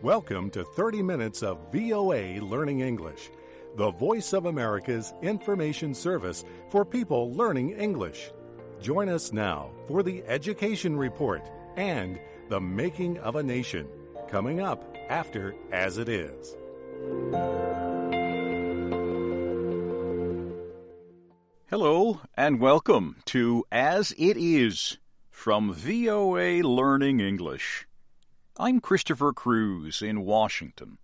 Welcome to 30 Minutes of VOA Learning English, the voice of America's information service for people learning English. Join us now for the Education Report and the Making of a Nation, coming up after As It Is. Hello and welcome to As It Is from VOA Learning English. I'm Christopher Cruz in Washington.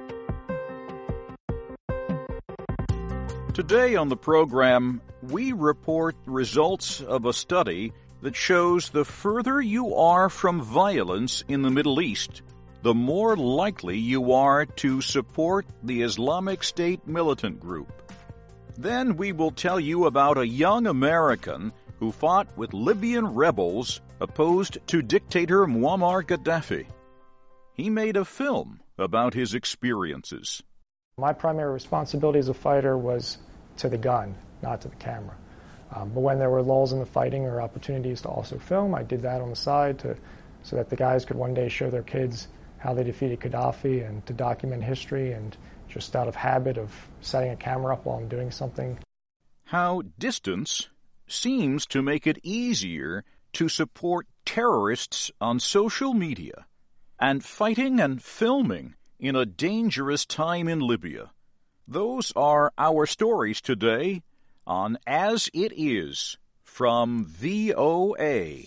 Today on the program, we report results of a study that shows the further you are from violence in the Middle East, the more likely you are to support the Islamic State militant group. Then we will tell you about a young American who fought with Libyan rebels opposed to dictator Muammar Gaddafi. He made a film about his experiences. My primary responsibility as a fighter was to the gun, not to the camera. But when there were lulls in the fighting or opportunities to also film, I did that on the side so that the guys could one day show their kids how they defeated Gaddafi and to document history and just out of habit of setting a camera up while I'm doing something. How distance seems to make it easier to support terrorists on social media and fighting and filming in a dangerous time in Libya. Those are our stories today on As It Is from VOA.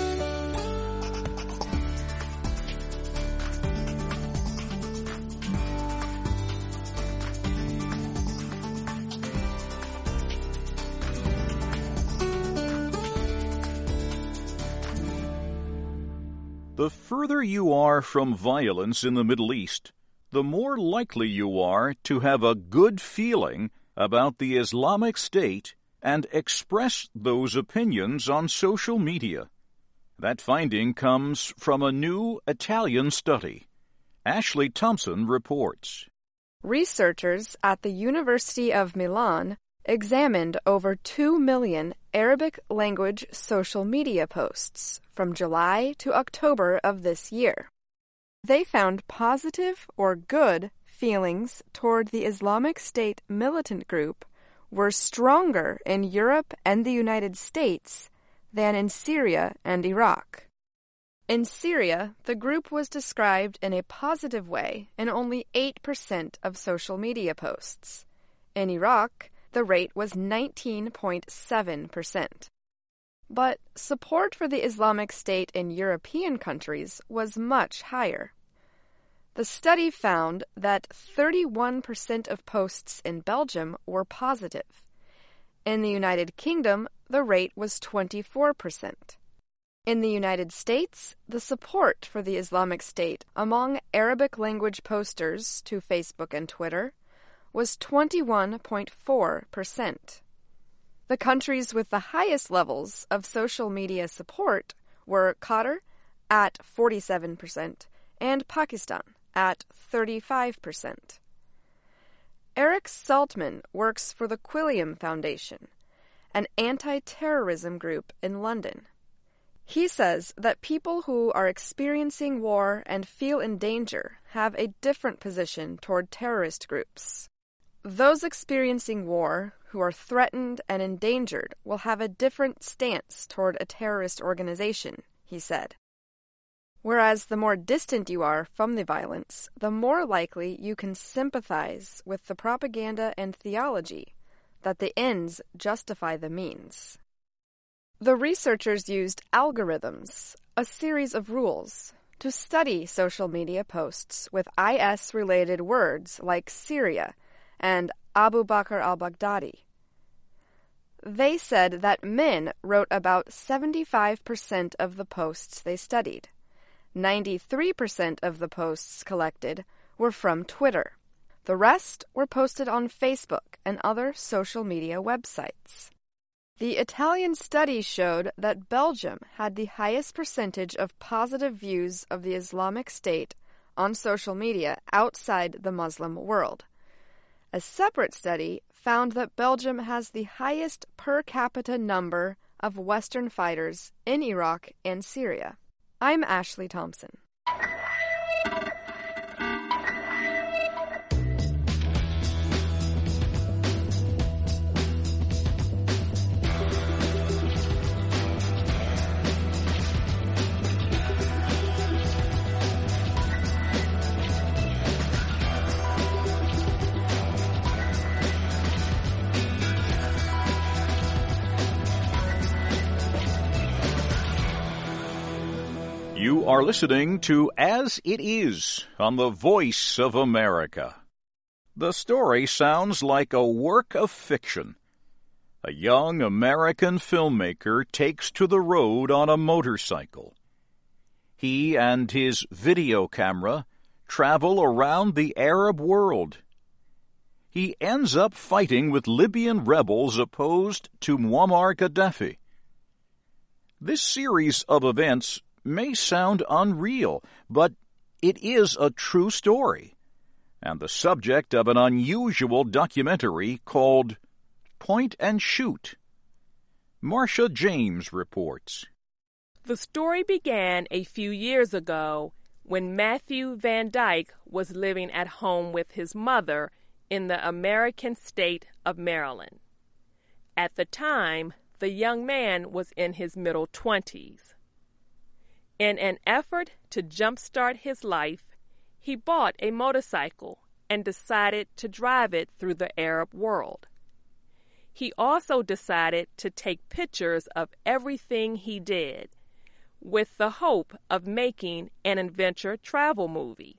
The further you are from violence in the Middle East, the more likely you are to have a good feeling about the Islamic State and express those opinions on social media. That finding comes from a new Italian study. Ashley Thompson reports. Researchers at the University of Milan examined over 2 million Arabic-language social media posts from July to October of this year. They found positive or good feelings toward the Islamic State militant group were stronger in Europe and the United States than in Syria and Iraq. In Syria, the group was described in a positive way in only 8% of social media posts. In Iraq, the rate was 19.7%. But support for the Islamic State in European countries was much higher. The study found that 31% of posts in Belgium were positive. In the United Kingdom, the rate was 24%. In the United States, the support for the Islamic State among Arabic-language posters to Facebook and Twitter was 21.4%. The countries with the highest levels of social media support were Qatar at 47% and Pakistan at 35%. Eric Saltman works for the Quilliam Foundation, an anti-terrorism group in London. He says that people who are experiencing war and feel in danger have a different position toward terrorist groups. Those experiencing war who are threatened and endangered will have a different stance toward a terrorist organization, he said. Whereas the more distant you are from the violence, the more likely you can sympathize with the propaganda and theology that the ends justify the means. The researchers used algorithms, a series of rules, to study social media posts with IS-related words like Syria and Abu Bakr al-Baghdadi. They said that men wrote about 75% of the posts they studied. 93% of the posts collected were from Twitter. The rest were posted on Facebook and other social media websites. The Italian study showed that Belgium had the highest percentage of positive views of the Islamic State on social media outside the Muslim world. A separate study found that Belgium has the highest per capita number of Western fighters in Iraq and Syria. I'm Ashley Thompson. You are listening to As It Is on the Voice of America. The story sounds like a work of fiction. A young American filmmaker takes to the road on a motorcycle. He and his video camera travel around the Arab world. He ends up fighting with Libyan rebels opposed to Muammar Gaddafi. This series of events may sound unreal, but it is a true story, and the subject of an unusual documentary called Point and Shoot. Marcia James reports. The story began a few years ago when Matthew Van Dyke was living at home with his mother in the American state of Maryland. At the time, the young man was in his middle 20s. In an effort to jumpstart his life, he bought a motorcycle and decided to drive it through the Arab world. He also decided to take pictures of everything he did, with the hope of making an adventure travel movie.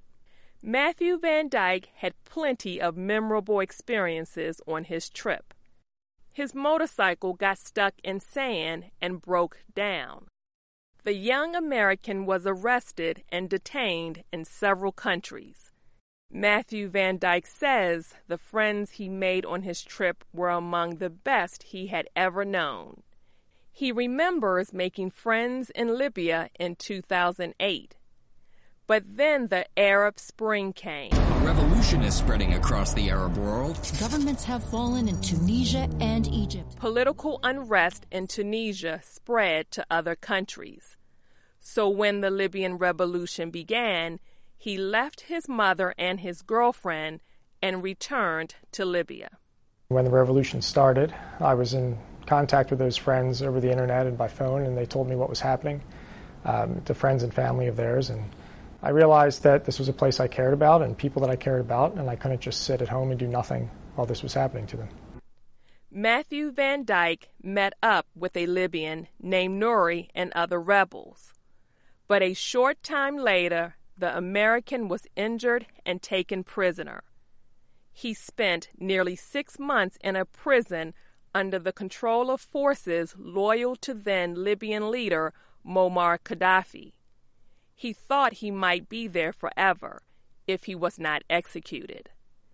Matthew Van Dyke had plenty of memorable experiences on his trip. His motorcycle got stuck in sand and broke down. The young American was arrested and detained in several countries. Matthew Van Dyke says the friends he made on his trip were among the best he had ever known. He remembers making friends in Libya in 2008. But then the Arab Spring came. A revolution is spreading across the Arab world. Governments have fallen in Tunisia and Egypt. Political unrest in Tunisia spread to other countries. So when the Libyan revolution began, he left his mother and his girlfriend and returned to Libya. When the revolution started, I was in contact with those friends over the internet and by phone, and they told me what was happening to friends and family of theirs. And I realized that this was a place I cared about and people that I cared about, and I couldn't just sit at home and do nothing while this was happening to them. Matthew Van Dyke met up with a Libyan named Nouri and other rebels. But a short time later, the American was injured and taken prisoner. He spent nearly 6 months in a prison under the control of forces loyal to then Libyan leader Muammar Gaddafi. He thought he might be there forever if he was not executed.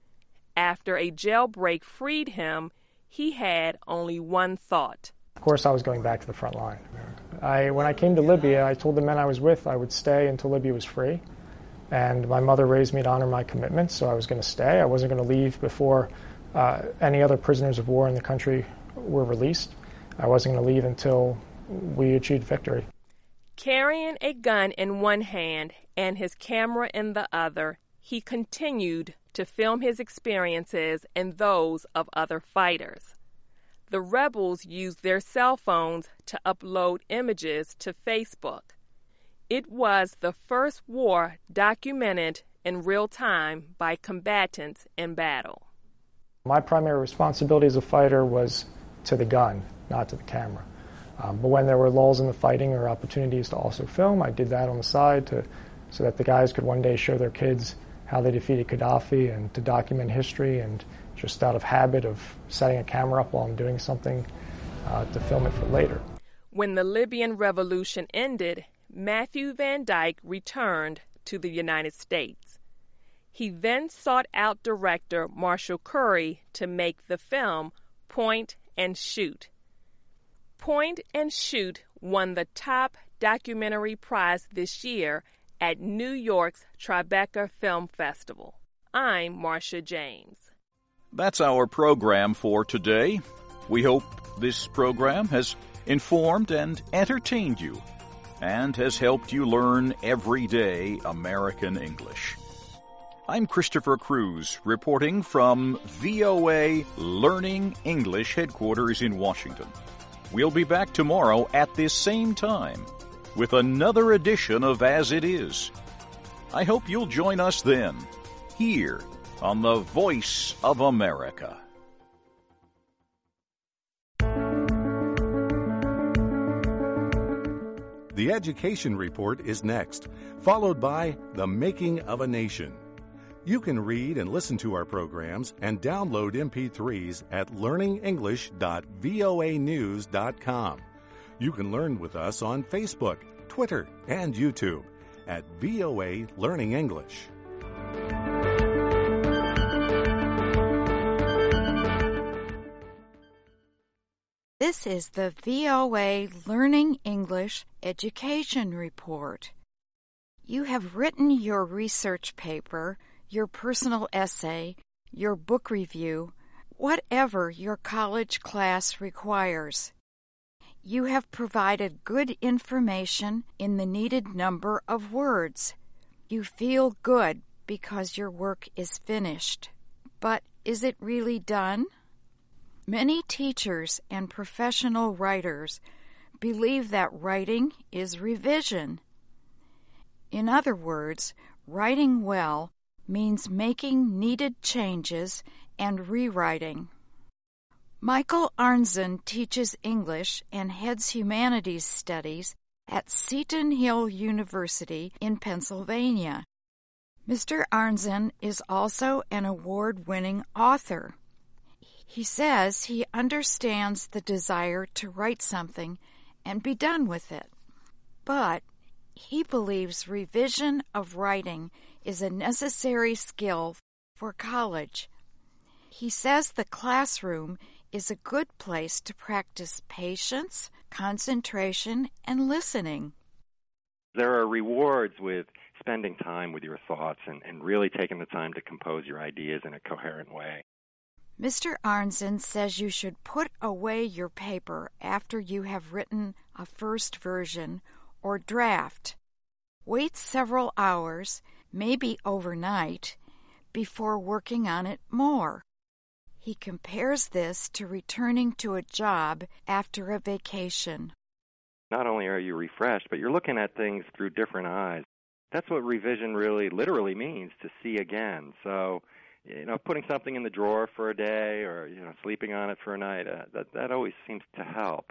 After a jailbreak freed him, he had only one thought. Of course, I was going back to the front line. When I came to Libya, I told the men I was with I would stay until Libya was free. And my mother raised me to honor my commitments, so I was going to stay. I wasn't going to leave before any other prisoners of war in the country were released. I wasn't going to leave until we achieved victory. Carrying a gun in one hand and his camera in the other, he continued to film his experiences and those of other fighters. The rebels used their cell phones to upload images to Facebook. It was the first war documented in real time by combatants in battle. My primary responsibility as a fighter was to the gun, not to the camera. But when there were lulls in the fighting or opportunities to also film, I did that on the side so that the guys could one day show their kids how they defeated Gaddafi and to document history, and just out of habit of setting a camera up while I'm doing something to film it for later. When the Libyan revolution ended, Matthew Van Dyke returned to the United States. He then sought out director Marshall Curry to make the film Point and Shoot. Point and Shoot won the top documentary prize this year at New York's Tribeca Film Festival. I'm Marcia James. That's our program for today. We hope this program has informed and entertained you and has helped you learn everyday American English. I'm Christopher Cruz, reporting from VOA Learning English headquarters in Washington. We'll be back tomorrow at this same time with another edition of As It Is. I hope you'll join us then, here on the Voice of America. The The Education Report is next, followed by The Making of a Nation. You can read and listen to our programs and download MP3s at learningenglish.voanews.com. You can learn with us on Facebook, Twitter, and YouTube at VOA Learning English. This is the VOA Learning English Education Report. You have written your research paper, your personal essay, your book review, whatever your college class requires. You have provided good information in the needed number of words. You feel good because your work is finished. But is it really done? Many teachers and professional writers believe that writing is revision. In other words, writing well means making needed changes and rewriting. Michael Arnzen teaches English and heads humanities studies at Seton Hill University in Pennsylvania. Mr. Arnzen is also an award-winning author. He says he understands the desire to write something and be done with it. But he believes revision of writing is a necessary skill for college. He says the classroom is a good place to practice patience, concentration, and listening. There are rewards with spending time with your thoughts and really taking the time to compose your ideas in a coherent way. Mr. Arnzen says you should put away your paper after you have written a first version or draft. Wait several hours, maybe overnight, before working on it more. He compares this to returning to a job after a vacation. Not only are you refreshed, but you're looking at things through different eyes. That's what revision really literally means, to see again. So, putting something in the drawer for a day or, sleeping on it for a night, that always seems to help.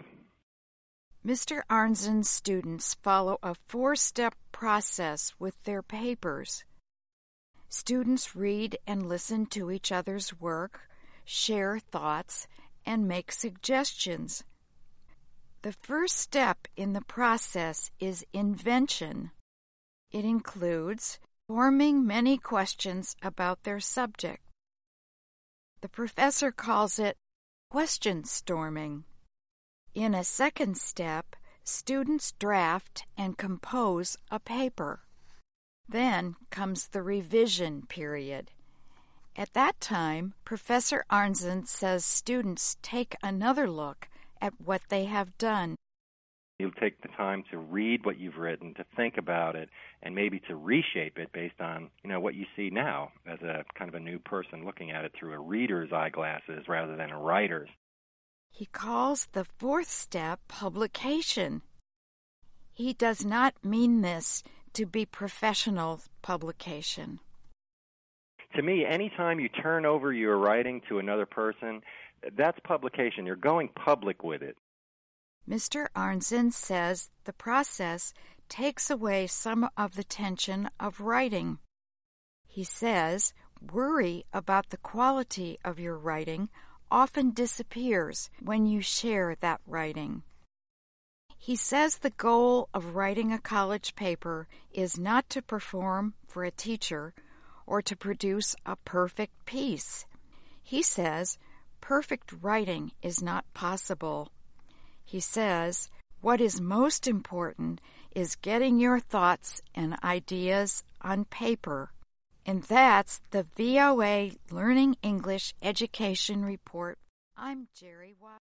Mr. Arnzen's students follow a 4-step process with their papers. Students read and listen to each other's work, share thoughts, and make suggestions. The first step in the process is invention. It includes forming many questions about their subject. The professor calls it question storming. In a second step, students draft and compose a paper. Then comes the revision period. At that time, Professor Arnzen says students take another look at what they have done. You'll take the time to read what you've written, to think about it, and maybe to reshape it based on, what you see now as a kind of a new person looking at it through a reader's eyeglasses rather than a writer's. He calls the fourth step publication. He does not mean this to be professional publication. To me, anytime you turn over your writing to another person, that's publication. You're going public with it. Mr. Arnzen says the process takes away some of the tension of writing. He says worry about the quality of your writing often disappears when you share that writing. He says the goal of writing a college paper is not to perform for a teacher or to produce a perfect piece. He says perfect writing is not possible. He says what is most important is getting your thoughts and ideas on paper. And that's the VOA Learning English Education Report. I'm Jerry Watt.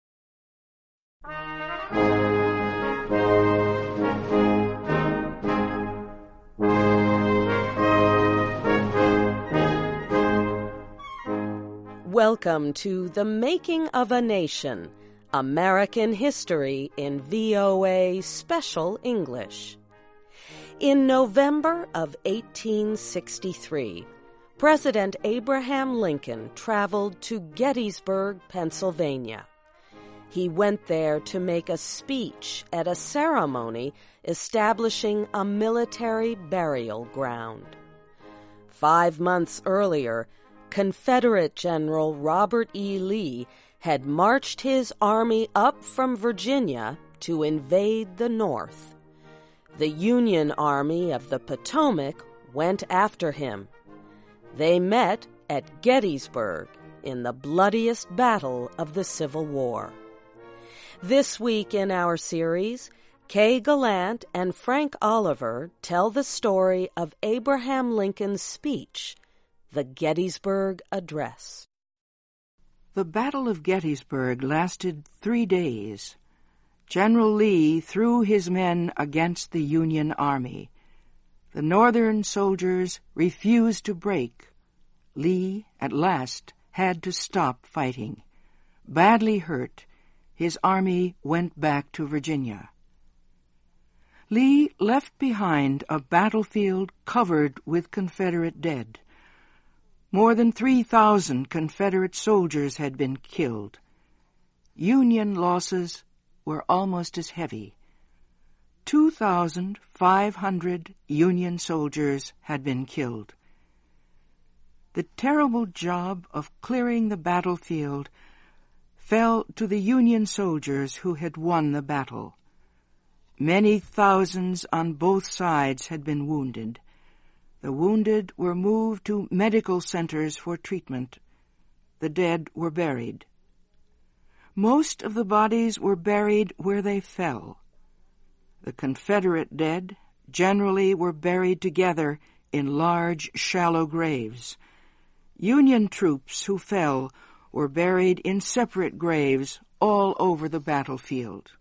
Welcome to The Making of a Nation, American History in VOA Special English. In November of 1863, President Abraham Lincoln traveled to Gettysburg, Pennsylvania. He went there to make a speech at a ceremony establishing a military burial ground. 5 months earlier, Confederate General Robert E. Lee had marched his army up from Virginia to invade the North. The Union Army of the Potomac went after him. They met at Gettysburg in the bloodiest battle of the Civil War. This week in our series, Kay Gallant and Frank Oliver tell the story of Abraham Lincoln's speech, the Gettysburg Address. The Battle of Gettysburg lasted 3 days. General Lee threw his men against the Union Army. The Northern soldiers refused to break. Lee, at last, had to stop fighting. Badly hurt, his army went back to Virginia. Lee left behind a battlefield covered with Confederate dead. More than 3,000 Confederate soldiers had been killed. Union losses were almost as heavy. 2,500 Union soldiers had been killed. The terrible job of clearing the battlefield fell to the Union soldiers who had won the battle. Many thousands on both sides had been wounded. The wounded were moved to medical centers for treatment. The dead were buried. Most of the bodies were buried where they fell. The Confederate dead generally were buried together in large, shallow graves. Union troops who fell were buried in separate graves all over the battlefield.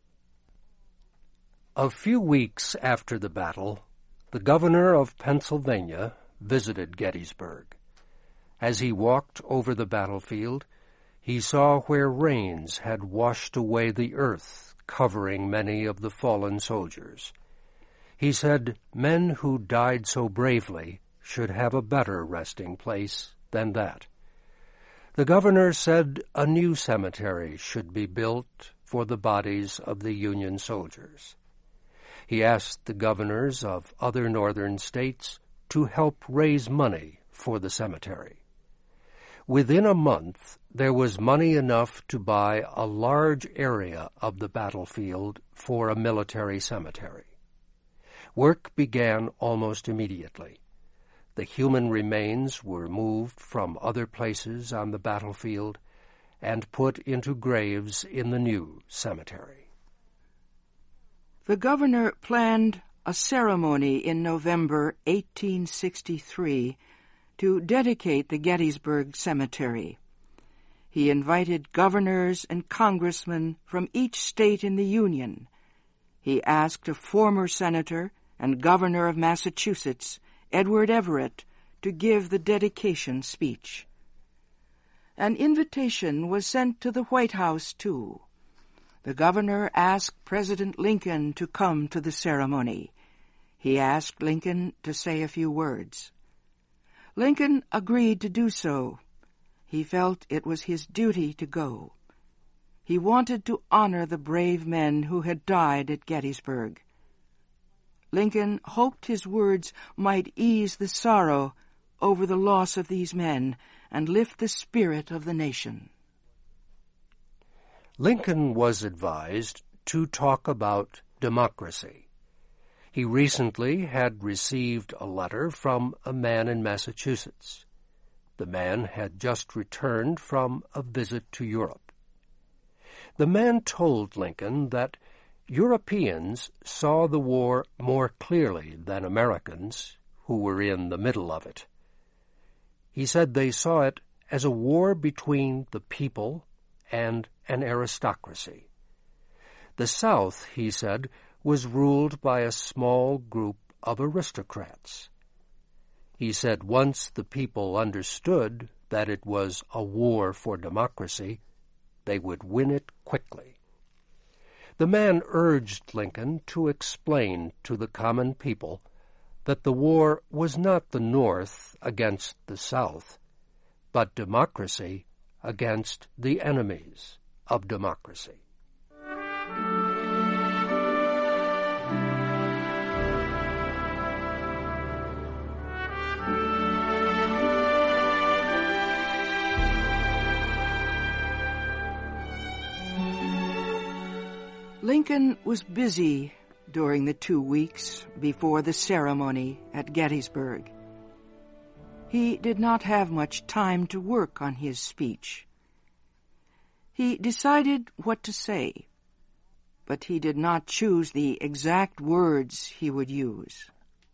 A few weeks after the battle, the governor of Pennsylvania visited Gettysburg. As he walked over the battlefield, he saw where rains had washed away the earth, covering many of the fallen soldiers. He said men who died so bravely should have a better resting place than that. The governor said a new cemetery should be built for the bodies of the Union soldiers. He asked the governors of other northern states to help raise money for the cemetery. Within a month, there was money enough to buy a large area of the battlefield for a military cemetery. Work began almost immediately. The human remains were moved from other places on the battlefield and put into graves in the new cemetery. The governor planned a ceremony in November 1863 to dedicate the Gettysburg Cemetery. He invited governors and congressmen from each state in the Union. He asked a former senator and governor of Massachusetts, Edward Everett, to give the dedication speech. An invitation was sent to the White House, too. The governor asked President Lincoln to come to the ceremony. He asked Lincoln to say a few words. Lincoln agreed to do so. He felt it was his duty to go. He wanted to honor the brave men who had died at Gettysburg. Lincoln hoped his words might ease the sorrow over the loss of these men and lift the spirit of the nation. Lincoln was advised to talk about democracy. He recently had received a letter from a man in Massachusetts. The man had just returned from a visit to Europe. The man told Lincoln that Europeans saw the war more clearly than Americans, who were in the middle of it. He said they saw it as a war between the people and an aristocracy. The South, he said, was ruled by a small group of aristocrats. He said once the people understood that it was a war for democracy, they would win it quickly. The man urged Lincoln to explain to the common people that the war was not the North against the South, but democracy against the enemies of democracy. Lincoln was busy during the 2 weeks before the ceremony at Gettysburg. He did not have much time to work on his speech. He decided what to say, but he did not choose the exact words he would use.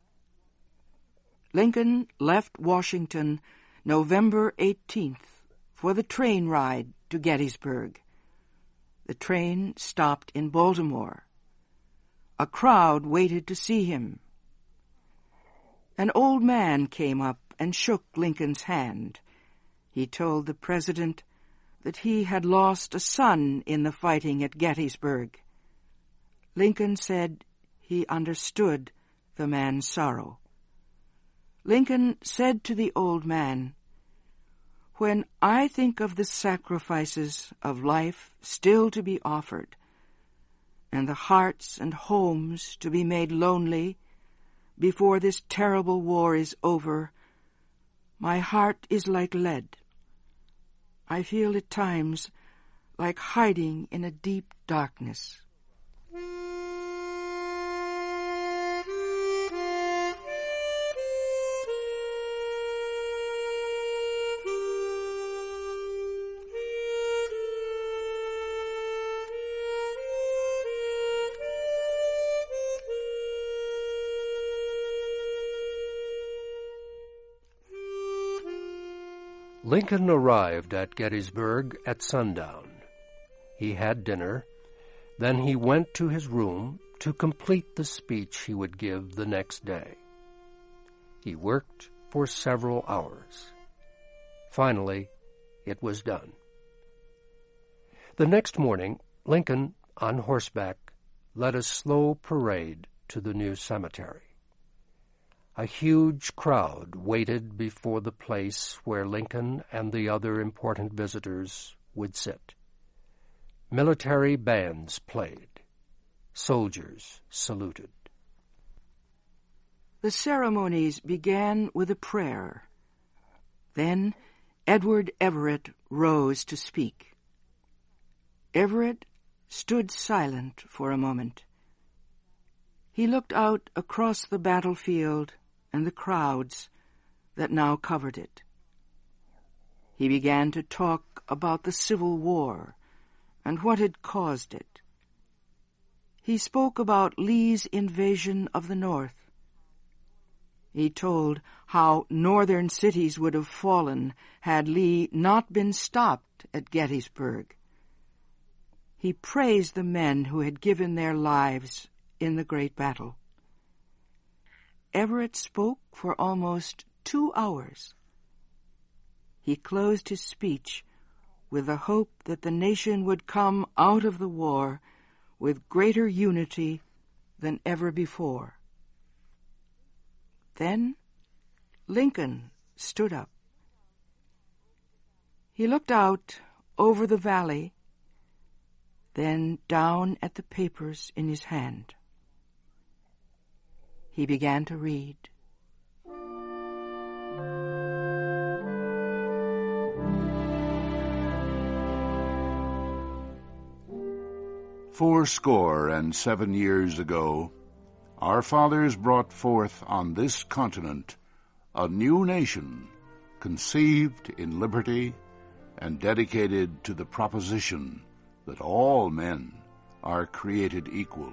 Lincoln left Washington November 18th for the train ride to Gettysburg. The train stopped in Baltimore. A crowd waited to see him. An old man came up and shook Lincoln's hand. He told the president that he had lost a son in the fighting at Gettysburg. Lincoln said he understood the man's sorrow. Lincoln said to the old man, "When I think of the sacrifices of life still to be offered, and the hearts and homes to be made lonely before this terrible war is over, my heart is like lead. I feel at times like hiding in a deep darkness." Lincoln arrived at Gettysburg at sundown. He had dinner. Then he went to his room to complete the speech he would give the next day. He worked for several hours. Finally, it was done. The next morning, Lincoln, on horseback, led a slow parade to the new cemetery. A huge crowd waited before the place where Lincoln and the other important visitors would sit. Military bands played. Soldiers saluted. The ceremonies began with a prayer. Then Edward Everett rose to speak. Everett stood silent for a moment. He looked out across the battlefield and the crowds that now covered it. He began to talk about the Civil War and what had caused it. He spoke about Lee's invasion of the North. He told how northern cities would have fallen had Lee not been stopped at Gettysburg. He praised the men who had given their lives in the great battle. Everett spoke for almost 2 hours. He closed his speech with the hope that the nation would come out of the war with greater unity than ever before. Then Lincoln stood up. He looked out over the valley, then down at the papers in his hand. He began to read. "Fourscore-and-7 years ago, our fathers brought forth on this continent a new nation, conceived in liberty and dedicated to the proposition that all men are created equal.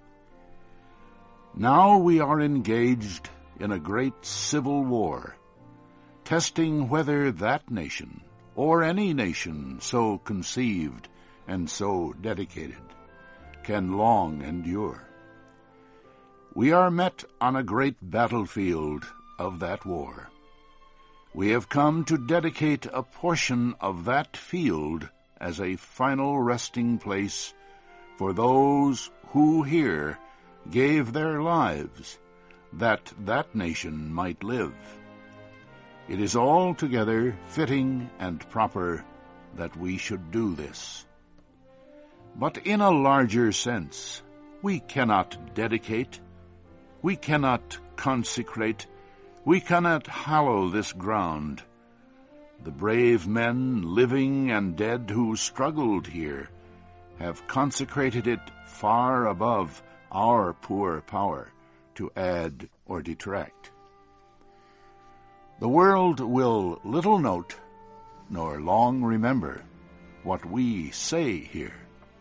Now we are engaged in a great civil war, testing whether that nation, or any nation so conceived and so dedicated, can long endure. We are met on a great battlefield of that war. We have come to dedicate a portion of that field as a final resting place for those who here gave their lives that that nation might live. It is altogether fitting and proper that we should do this. But in a larger sense, we cannot dedicate, we cannot consecrate, we cannot hallow this ground. The brave men, living and dead, who struggled here, have consecrated it far above our poor power to add or detract. The world will little note, nor long remember, what we say here.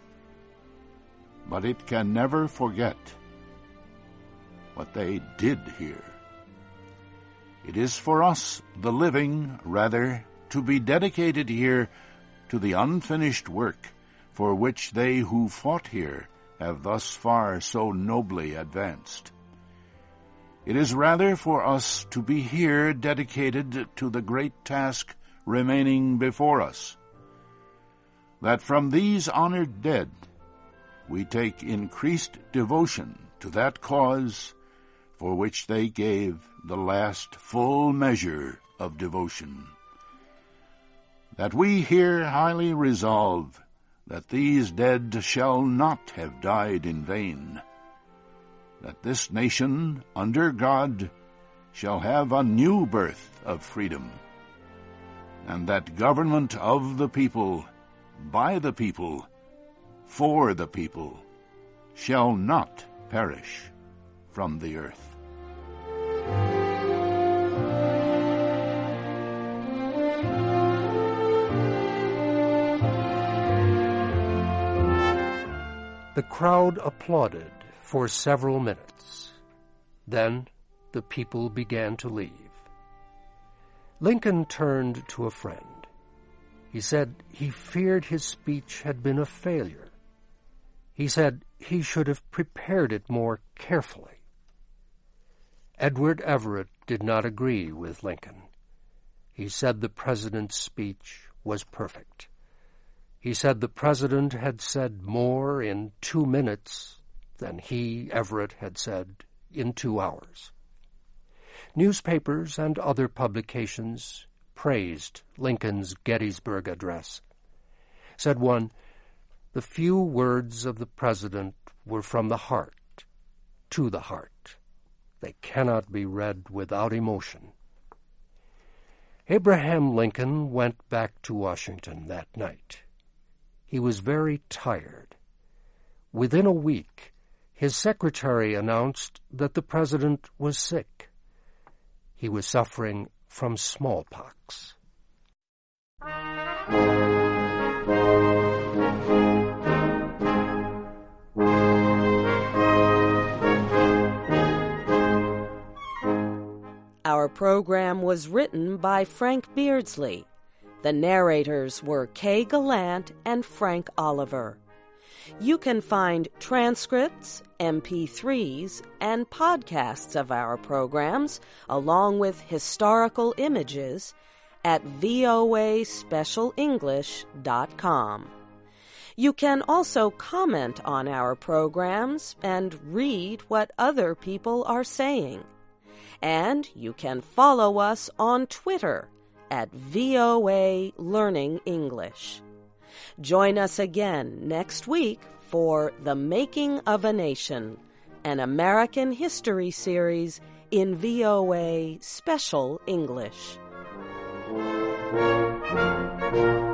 But it can never forget what they did here. It is for us, the living, rather, to be dedicated here to the unfinished work for which they who fought here have thus far so nobly advanced. It is rather for us to be here dedicated to the great task remaining before us, that from these honored dead we take increased devotion to that cause for which they gave the last full measure of devotion. That we here highly resolve that these dead shall not have died in vain, that this nation, under God, shall have a new birth of freedom, and that government of the people, by the people, for the people, shall not perish from the earth. The crowd applauded for several minutes. Then the people began to leave. Lincoln turned to a friend. He said he feared his speech had been a failure. He said he should have prepared it more carefully. Edward Everett did not agree with Lincoln. He said the president's speech was perfect. He said the president had said more in 2 minutes than he, Everett, had said in 2 hours. Newspapers and other publications praised Lincoln's Gettysburg Address. Said one, "The few words of the president were from the heart, to the heart. They cannot be read without emotion." Abraham Lincoln went back to Washington that night. He was very tired. Within a week, his secretary announced that the president was sick. He was suffering from smallpox. Our program was written by Frank Beardsley. The narrators were Kay Gallant and Frank Oliver. You can find transcripts, MP3s, and podcasts of our programs, along with historical images, at voaspecialenglish.com. You can also comment on our programs and read what other people are saying. And you can follow us on Twitter at VOA Learning English. Join us again next week for The Making of a Nation, an American history series in VOA Special English.